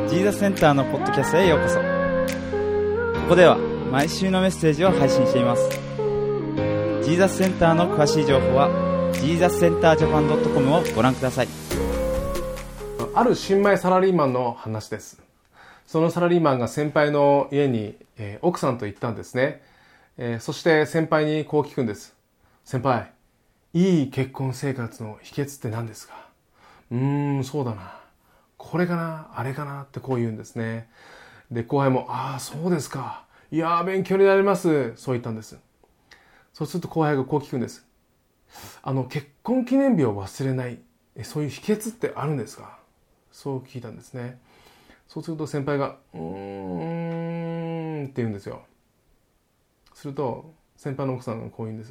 ジーザスセンターのポッドキャストへようこそ。ここでは毎週のメッセージを配信しています。ジーザスセンターの詳しい情報は JesusCenterJapan.com をご覧ください。 ある新米サラリーマンの話です。そのサラリーマンが先輩の家に、奥さんと行ったんですね。そして先輩にこう聞くんです。先輩、いい結婚生活の秘訣って何ですか？そうだな。これかな、あれかなってこう言うんですね。で、後輩も、そうですか。いやー、勉強になります。そう言ったんです。そうすると後輩がこう聞くんです。結婚記念日を忘れない、そういう秘訣ってあるんですか？そう聞いたんですね。そうすると先輩が、って言うんですよ。すると、先輩の奥さんがこう言うんです。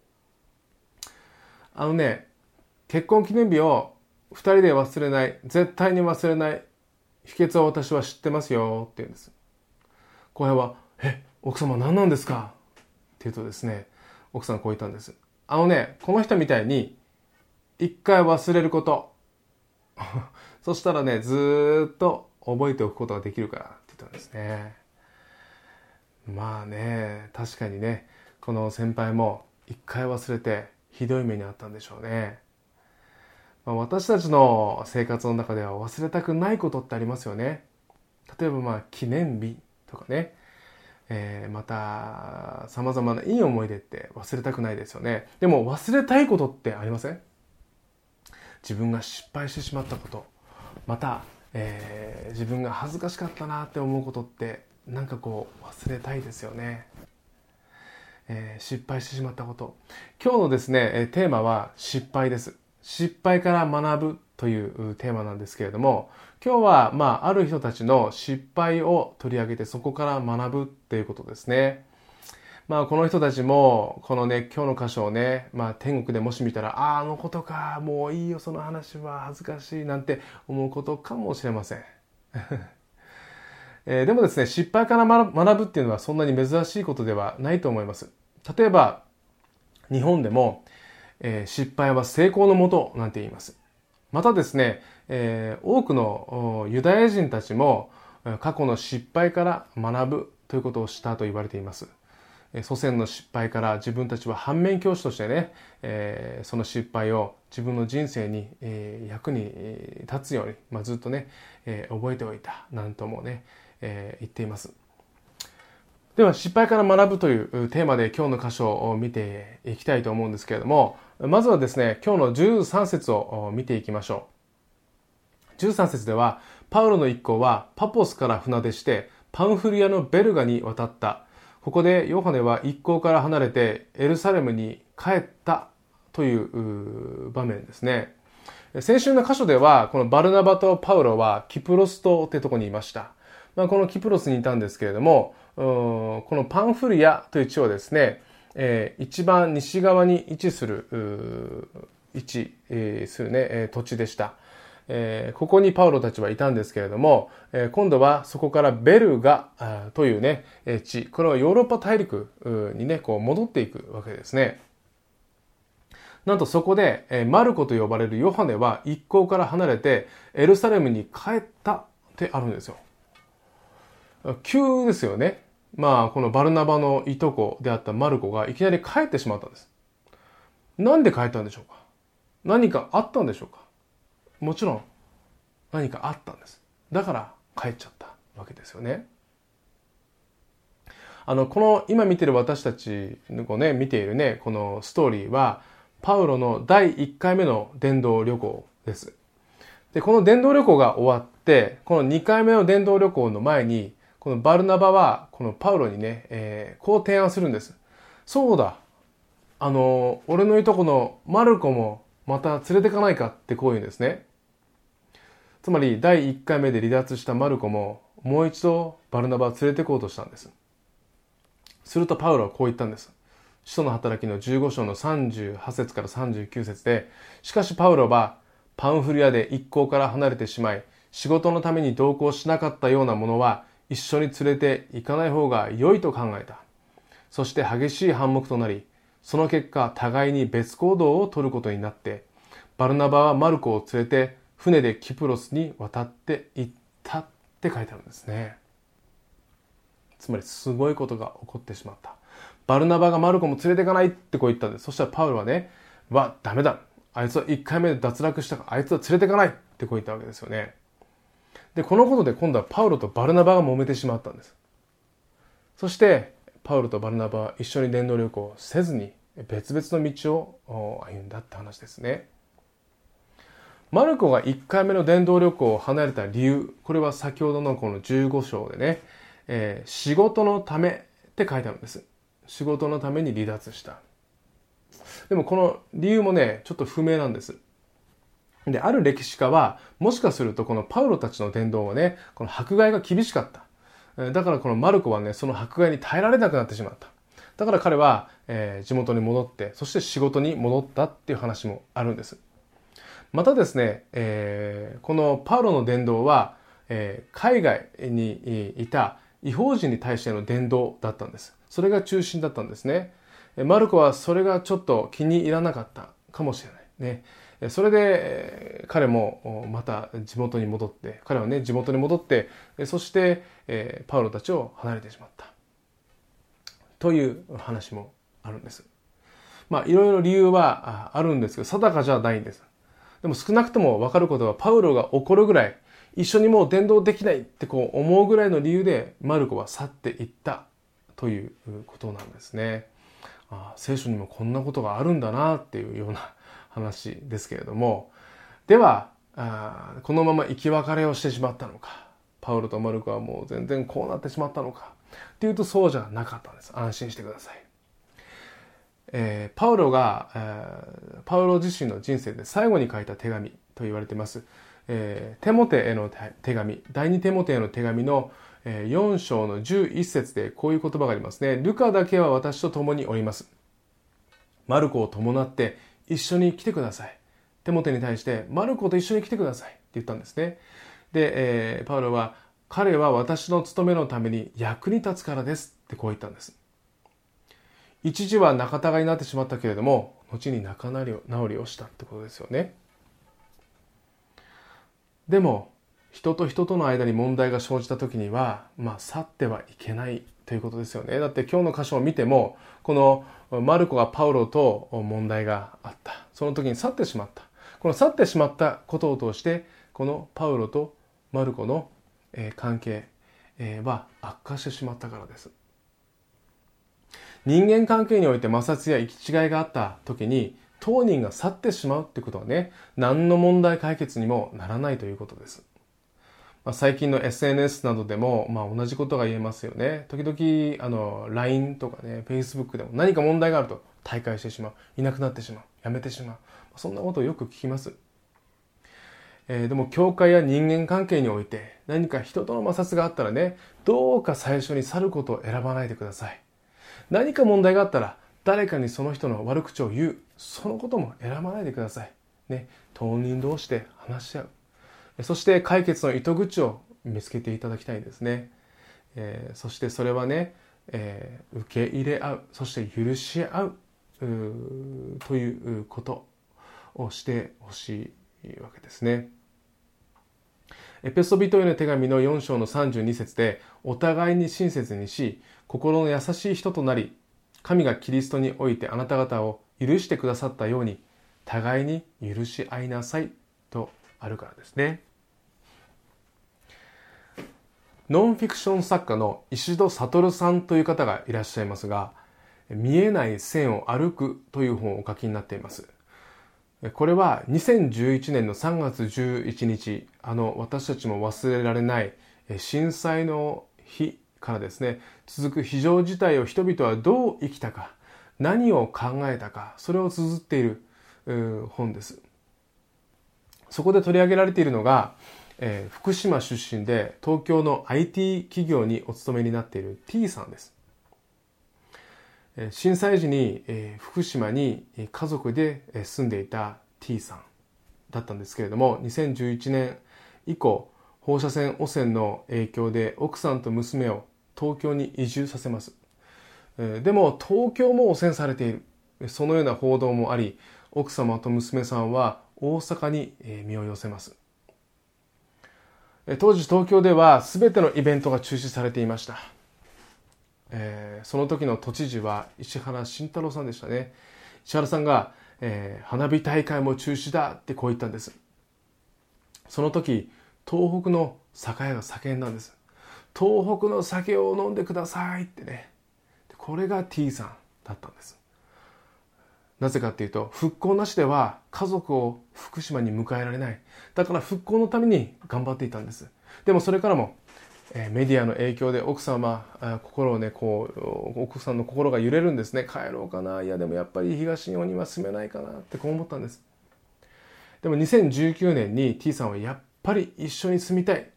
結婚記念日を二人で忘れない、絶対に忘れない秘訣を私は知ってますよって言うんです。後輩は、奥様何なんですかって言うとですね、奥さんこう言ったんです。この人みたいに一回忘れることそしたらね、ずーっと覚えておくことができるからって言ったんですね。まあね、確かにね、この先輩も一回忘れてひどい目にあったんでしょうね。私たちの生活の中では忘れたくないことってありますよね。例えば記念日とかね、また様々ないい思い出って忘れたくないですよね。でも忘れたいことってありません？自分が失敗してしまったこと、また、自分が恥ずかしかったなって思うことって忘れたいですよね。失敗してしまったこと。今日のですね、テーマは失敗です。失敗から学ぶというテーマなんですけれども、今日はある人たちの失敗を取り上げてそこから学ぶっていうことですね。この人たちもこのね、今日の箇所をね、天国でもし見たら、あのことか、もういいよその話は恥ずかしいなんて思うことかもしれません。でもですね、失敗から学ぶっていうのはそんなに珍しいことではないと思います。例えば日本でも、失敗は成功のもとなんて言います。またですね、多くのユダヤ人たちも過去の失敗から学ぶということをしたと言われています。祖先の失敗から自分たちは反面教師としてね、その失敗を自分の人生に、役に立つように、ずっとね、覚えておいたなんともね、言っています。では失敗から学ぶというテーマで今日の箇所を見ていきたいと思うんですけれども、まずはですね、今日の13節を見ていきましょう。13節では、パウロの一行はパポスから船出してパンフリアのベルガに渡った。ここでヨハネは一行から離れてエルサレムに帰ったという場面ですね。先週の箇所ではこのバルナバとパウロはキプロス島というところにいました。このキプロスにいたんですけれども、このパンフリアという地はですね、一番西側に位置する土地でした。ここにパウロたちはいたんですけれども、今度はそこからベルガというね、地、これはヨーロッパ大陸にね、戻っていくわけですね。なんとそこで、マルコと呼ばれるヨハネは一行から離れてエルサレムに帰ったってあるんですよ。急ですよね。このバルナバのいとこであったマルコがいきなり帰ってしまったんです。なんで帰ったんでしょうか？何かあったんでしょうか？もちろん何かあったんです。だから帰っちゃったわけですよね。この今見てる私たちをね、見ているね、このストーリーはパウロの第1回目の伝道旅行です。で、この伝道旅行が終わって、この2回目の伝道旅行の前に、このバルナバはこのパウロにね、こう提案するんです。そうだ、俺のいとこのマルコもまた連れてかないかってこう言うんですね。つまり第1回目で離脱したマルコももう一度バルナバを連れてこうとしたんです。するとパウロはこう言ったんです。使徒の働きの15章の38節から39節で、しかしパウロはパンフリアで一行から離れてしまい、仕事のために同行しなかったようなものは一緒に連れて行かない方が良いと考えた。そして激しい反目となり、その結果互いに別行動を取ることになって、バルナバはマルコを連れて船でキプロスに渡って行ったって書いてあるんですね。つまりすごいことが起こってしまった。バルナバがマルコも連れていかないってこう言ったんです。そしたらパウロはね、ダメだ。あいつは1回目で脱落したからあいつは連れていかないってこう言ったわけですよね。で、このことで今度はパウロとバルナバが揉めてしまったんです。そしてパウロとバルナバは一緒に伝道旅行をせずに別々の道を歩んだって話ですね。マルコが1回目の伝道旅行を離れた理由、これは先ほどのこの15章でね、仕事のためって書いてあるんです。仕事のために離脱した。でもこの理由もね、ちょっと不明なんです。で、ある歴史家は、もしかするとこのパウロたちの伝道はね、この迫害が厳しかった。だからこのマルコはね、その迫害に耐えられなくなってしまった。だから彼は、地元に戻って、そして仕事に戻ったっていう話もあるんです。またですね、このパウロの伝道は、海外にいた異邦人に対しての伝道だったんです。それが中心だったんですね。マルコはそれがちょっと気に入らなかったかもしれないね。それで彼もまた地元に戻って、彼はね地元に戻って、そしてパウロたちを離れてしまったという話もあるんです。まあいろいろ理由はあるんですけど、定かじゃないんです。でも少なくとも分かることは、パウロが怒るぐらい、一緒にもう伝道できないってこう思うぐらいの理由でマルコは去っていったということなんですね。聖書にもこんなことがあるんだなっていうような話ですけれども、ではこのまま生き別れをしてしまったのか、パウロとマルコはもう全然こうなってしまったのかっていうと、そうじゃなかったんです。安心してください。パウロ自身の人生で最後に書いた手紙と言われています、テモテへの手紙、第2テモテへの手紙の4章の11節でこういう言葉がありますね。ルカだけは私と共におります。マルコを伴って一緒に来てください。テモテに対してマルコと一緒に来てくださいって言ったんですね。で、パウロは、彼は私の務めのために役に立つからですってこう言ったんです。一時は仲違いになってしまったけれども、後に仲直りをしたってことですよね。でも人と人との間に問題が生じた時には、去ってはいけないということですよね。だって今日の箇所を見ても、このマルコがパウロと問題があった。その時に去ってしまった。この去ってしまったことを通して、このパウロとマルコの関係は悪化してしまったからです。人間関係において摩擦や行き違いがあった時に、当人が去ってしまうってことはね、何の問題解決にもならないということです。最近の SNS などでも、同じことが言えますよね。時々LINE とかね、Facebook でも何か問題があると退会してしまう、いなくなってしまう、やめてしまう、そんなことをよく聞きます。でも教会や人間関係において何か人との摩擦があったらね、どうか最初に去ることを選ばないでください。何か問題があったら誰かにその人の悪口を言う、そのことも選ばないでくださいね。当人同士で話し合う、そして解決の糸口を見つけていただきたいんですね。そしてそれはね、受け入れ合う、そして許し合うということをしてほしいわけですね。エペソビトへの手紙の4章の32節で、お互いに親切にし、心の優しい人となり、神がキリストにおいてあなた方を許してくださったように、互いに許し合いなさいとあるからですね。ノンフィクション作家の石戸悟さんという方がいらっしゃいますが、見えない線を歩くという本をお書きになっています。これは2011年の3月11日、私たちも忘れられない震災の日からですね、続く非常事態を人々はどう生きたか、何を考えたか、それを綴っている本です。そこで取り上げられているのが、福島出身で東京の IT 企業にお勤めになっている T さんです。震災時に福島に家族で住んでいた T さんだったんですけれども、2011年以降放射線汚染の影響で奥さんと娘を東京に移住させます。でも東京も汚染されている、そのような報道もあり、奥様と娘さんは大阪に身を寄せます。 当時東京では全てのイベントが中止されていました。その時の都知事は石原慎太郎さんでしたね。石原さんが、花火大会も中止だってこう言ったんです。その時東北の酒屋が叫んだんです。東北の酒を飲んでくださいってね。これが T さんだったんです。なぜかっていうと、復興なしでは家族を福島に迎えられない。だから復興のために頑張っていたんです。でもそれからも、メディアの影響で奥さんの心が揺れるんですね。帰ろうかな。いやでもやっぱり東日本には住めないかなってこう思ったんです。でも2019年に T さんはやっぱり一緒に住みたい。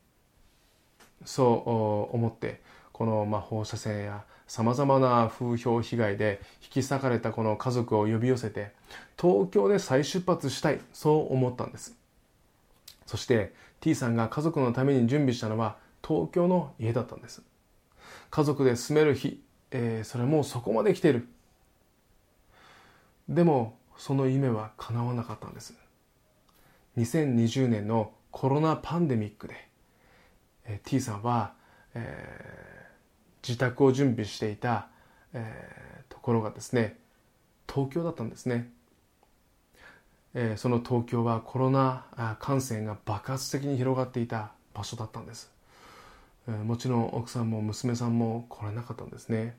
そう思って、この放射線やさまざまな風評被害で引き裂かれたこの家族を呼び寄せて東京で再出発したい、そう思ったんです。そして T さんが家族のために準備したのは東京の家だったんです。家族で住める日、それもそこまで来ている。でもその夢は叶わなかったんです。2020年のコロナパンデミックで、T さんは、自宅を準備していた、ところがですね、東京だったんですね。その東京はコロナ感染が爆発的に広がっていた場所だったんです。もちろん奥さんも娘さんも来れなかったんですね。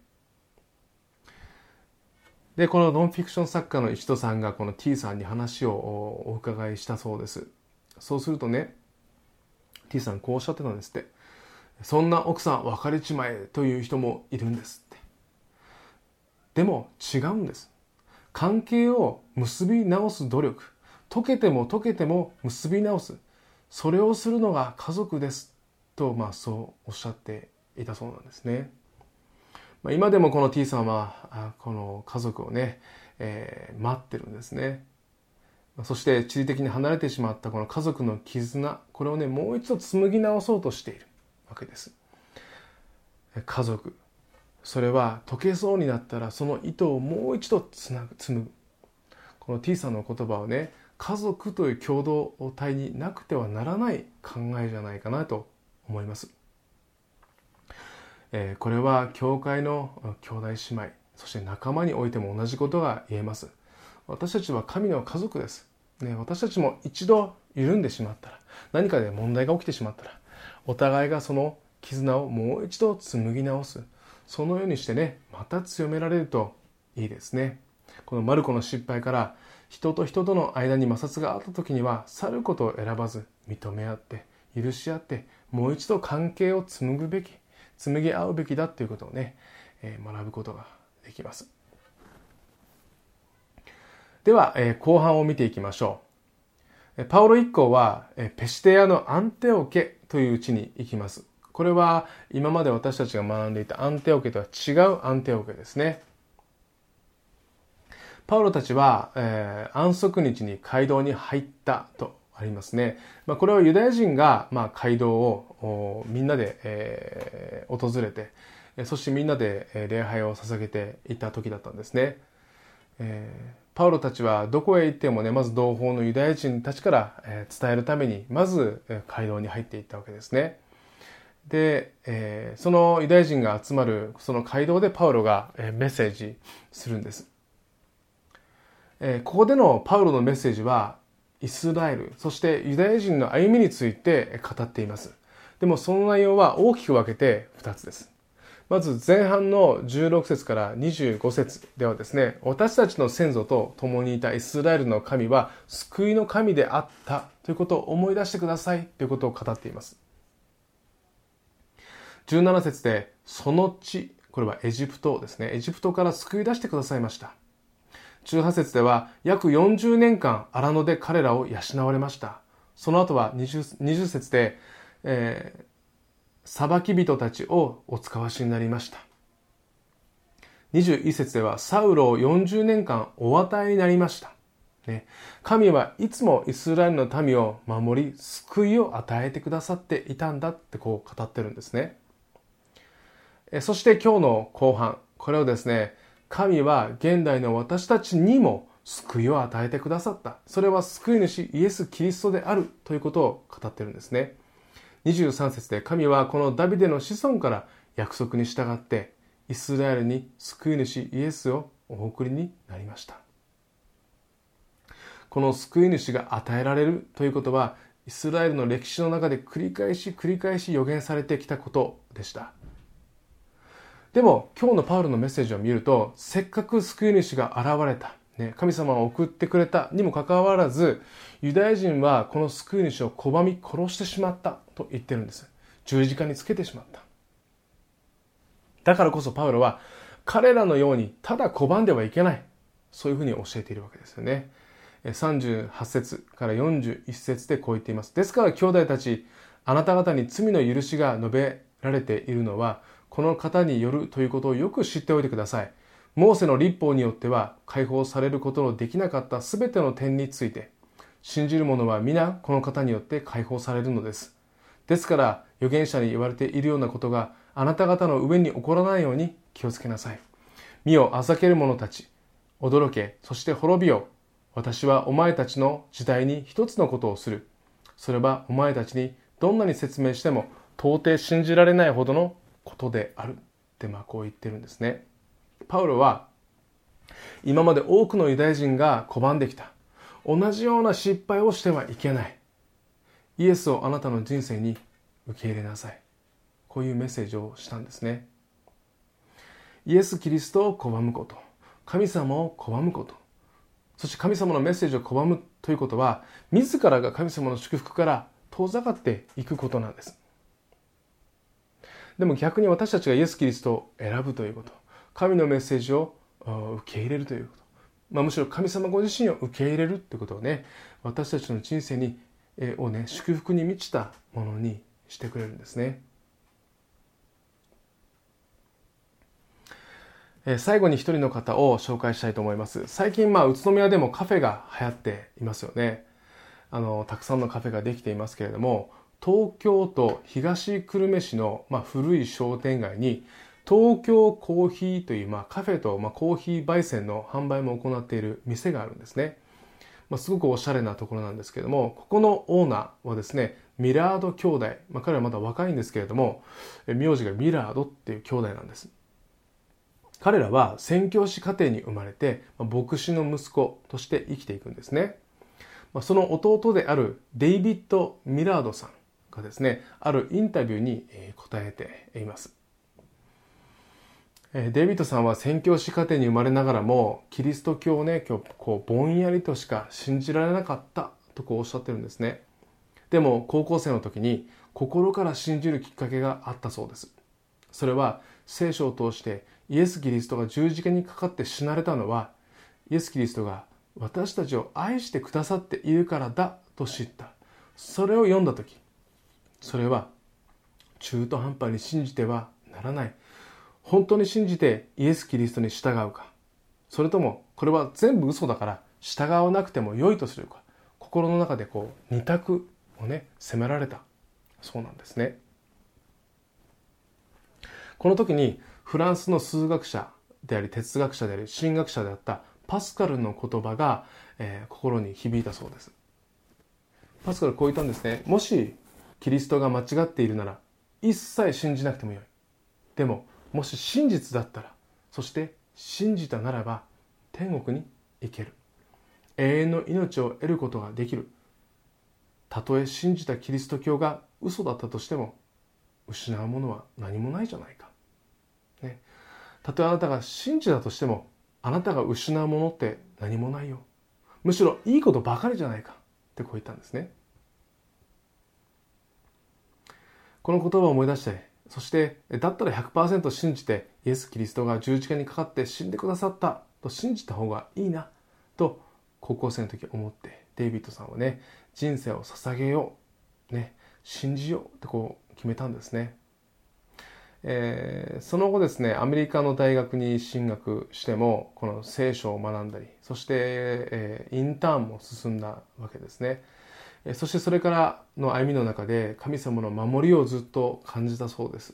で、このノンフィクション作家の石戸さんがこの T さんに話をお伺いしたそうです。そうするとね、T さんこうおっしゃってたんですって。そんな奥さん別れちまえという人もいるんですって。でも違うんです。関係を結び直す努力、溶けても結び直す、それをするのが家族ですと、そうおっしゃっていたそうなんですね。今でもこの T さんはこの家族をね、待ってるんですね。そして地理的に離れてしまったこの家族の絆、これをねもう一度紡ぎ直そうとしているわけです。家族、それは溶けそうになったらその糸をもう一度紡ぐ。この T さんの言葉をね、家族という共同体になくてはならない考えじゃないかなと思います。これは教会の兄弟姉妹、そして仲間においても同じことが言えます。私たちは神の家族です、私たちも一度緩んでしまったら、何かで問題が起きてしまったら、お互いがその絆をもう一度紡ぎ直す、そのようにしてね、また強められるといいですね。このマルコの失敗から、人と人との間に摩擦があった時には去ることを選ばず認め合って許し合って、もう一度関係を紡ぎ合うべきだということをね、学ぶことができます。では、後半を見ていきましょう。パウロ一行はペシテヤのアンテオケという地に行きます。これは今まで私たちが学んでいたアンテオケとは違うアンテオケですね。パウロたちは、安息日に街道に入ったとありますね。これはユダヤ人が、街道をみんなで、訪れて、そしてみんなで礼拝を捧げていた時だったんですね。パウロたちはどこへ行ってもね、まず同胞のユダヤ人たちから伝えるためにまず街道に入っていったわけですね。で、そのユダヤ人が集まるその街道でパウロがメッセージするんです。ここでのパウロのメッセージはイスラエル、そしてユダヤ人の歩みについて語っています。でもその内容は大きく分けて2つです。まず前半の16節から25節ではですね、私たちの先祖と共にいたイスラエルの神は救いの神であったということを思い出してくださいということを語っています。17節でその地、これはエジプトですね、エジプトから救い出してくださいました。18節では約40年間荒野で彼らを養われました。その後は 20節で、裁き人たちをお使わしになりました。21節ではサウロを40年間お与えになりました。神はいつもイスラエルの民を守り、救いを与えてくださっていたんだってこう語ってるんですね。そして今日の後半、これをですね、神は現代の私たちにも救いを与えてくださった。それは救い主イエス・キリストであるということを語っているんですね。 23節で神はこのダビデの子孫から約束に従ってイスラエルに救い主イエスをお送りになりました。この救い主が与えられるということはイスラエルの歴史の中で繰り返し予言されてきたことでした。でも今日のパウロのメッセージを見ると、せっかく救い主が現れた、神様を送ってくれたにもかかわらず、ユダヤ人はこの救い主を拒み殺してしまったと言ってるんです。十字架につけてしまった。だからこそパウロは彼らのようにただ拒んではいけない、そういうふうに教えているわけですよね。38節から41節でこう言っています。ですから兄弟たち、あなた方に罪の許しが述べられているのはこの方によるということをよく知っておいてください。モーセの律法によっては解放されることのできなかったすべての点について、信じる者は皆この方によって解放されるのです。ですから預言者に言われているようなことがあなた方の上に起こらないように気をつけなさい。身をあざける者たち、驚け、そして滅びよ。私はお前たちの時代に一つのことをする。それはお前たちにどんなに説明しても到底信じられないほどのことであるってこう言ってるんですね。パウロは今まで多くのユダヤ人が拒んできた同じような失敗をしてはいけない。イエスをあなたの人生に受け入れなさい。こういうメッセージをしたんですね。イエス・キリストを拒むこと、神様を拒むこと、そして神様のメッセージを拒むということは自らが神様の祝福から遠ざかっていくことなんです。でも逆に私たちがイエス・キリストを選ぶということ、神のメッセージを受け入れるということ、むしろ神様ご自身を受け入れるということをね、私たちの人生に祝福に満ちたものにしてくれるんですね。最後に一人の方を紹介したいと思います。最近宇都宮でもカフェが流行っていますよね。たくさんのカフェができていますけれども、東京都東久留米市の古い商店街に東京コーヒーというカフェとコーヒー焙煎の販売も行っている店があるんですね。すごくおしゃれなところなんですけれども、ここのオーナーはですね、ミラード兄弟、彼はまだ若いんですけれども、名字がミラードっていう兄弟なんです。彼らは宣教師家庭に生まれて牧師の息子として生きていくんですね。その弟であるデイビッド・ミラードさんがですね、あるインタビューに答えています。デイビッドさんは宣教師家庭に生まれながらもキリスト教をね、ぼんやりとしか信じられなかったとおっしゃってるんですね。でも高校生の時に心から信じるきっかけがあったそうです。それは聖書を通してイエス・キリストが十字架にかかって死なれたのは、イエス・キリストが私たちを愛してくださっているからだと知った。それを読んだ時、それは中途半端に信じてはならない。本当に信じてイエス・キリストに従うか、それともこれは全部嘘だから従わなくても良いとするか、心の中で二択をね、迫られたそうなんですね。この時にフランスの数学者であり哲学者であり神学者であったパスカルの言葉が、心に響いたそうです。パスカルはこう言ったんですね。もしキリストが間違っているなら一切信じなくてもよい。でももし真実だったら、そして信じたならば天国に行ける。永遠の命を得ることができる。たとえ信じたキリスト教が嘘だったとしても失うものは何もないじゃないか。たとえあなたが信じたとしてもあなたが失うものって何もないよ。むしろいいことばかりじゃないかってこう言ったんですね。この言葉を思い出して、そしてだったら 100% 信じてイエス・キリストが十字架にかかって死んでくださったと信じた方がいいなと高校生の時思って、デイビッドさんはね、人生を捧げよう、信じようって決めたんですね。その後ですね、アメリカの大学に進学してもこの聖書を学んだり、そして、インターンも進んだわけですね。そしてそれからの歩みの中で神様の守りをずっと感じたそうです。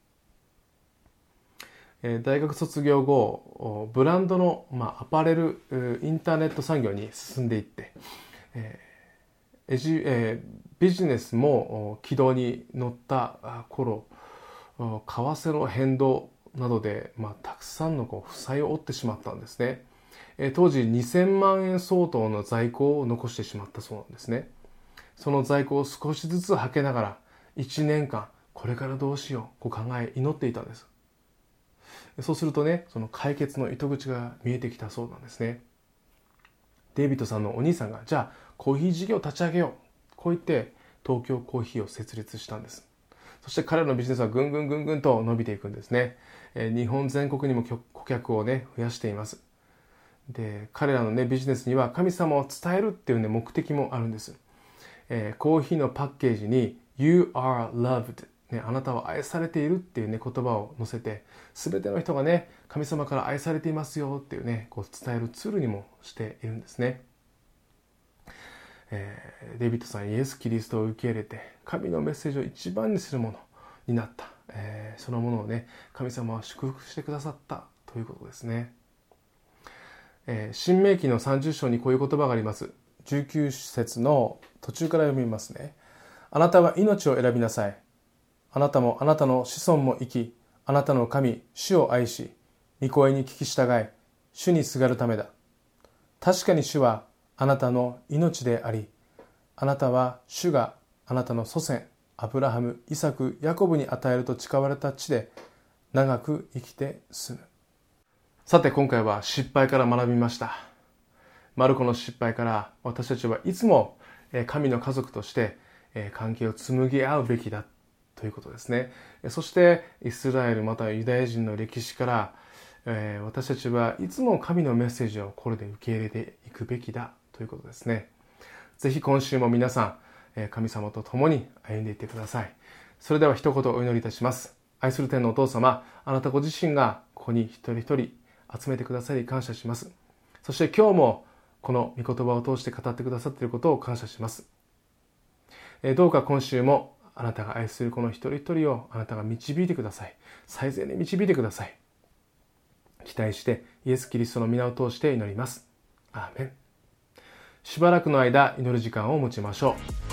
大学卒業後、ブランドの、アパレルインターネット産業に進んでいって、 ビジネスも軌道に乗った頃、為替の変動などで、たくさんの負債を負ってしまったんですね。当時2000万円相当の在庫を残してしまったそうなんですね。その在庫を少しずつはけながら1年間これからどうしよう考え祈っていたんです。そうするとね、その解決の糸口が見えてきたそうなんですね。デイビッドさんのお兄さんが、じゃあコーヒー事業を立ち上げよう、こう言って東京コーヒーを設立したんです。そして彼らのビジネスはぐんぐんと伸びていくんですね。日本全国にも顧客をね増やしています。で、彼らのねビジネスには神様を伝えるっていうね目的もあるんです。コーヒーのパッケージに You are loved、ね、あなたは愛されているっていうね言葉を載せて、全ての人がね神様から愛されていますよっていうね伝えるツールにもしているんですね。デイビッドさん、イエス・キリストを受け入れて神のメッセージを一番にするものになった、そのものをね神様は祝福してくださったということですね。新明記の30章にこういう言葉があります。19節の途中から読みますね。あなたは命を選びなさい。あなたもあなたの子孫も生き、あなたの神主を愛し、御声に聞き従い、主にすがるためだ。確かに主はあなたの命であり、あなたは主があなたの祖先アブラハム、イサク、ヤコブに与えると誓われた地で長く生きて住む。さて、今回は失敗から学びました。マルコの失敗から私たちはいつも神の家族として関係を紡ぎ合うべきだということですね。そしてイスラエルまたはユダヤ人の歴史から私たちはいつも神のメッセージをこれで受け入れていくべきだということですね。ぜひ今週も皆さん神様と共に歩んでいってください。それでは一言お祈りいたします。愛する天のお父様、あなたご自身がここに一人一人集めてくださり感謝します。そして今日もこの御言葉を通して語ってくださっていることを感謝します。どうか今週もあなたが愛するこの一人一人をあなたが導いてください。最善に導いてください。期待してイエス・キリストの皆を通して祈ります。アーメン。しばらくの間祈る時間を持ちましょう。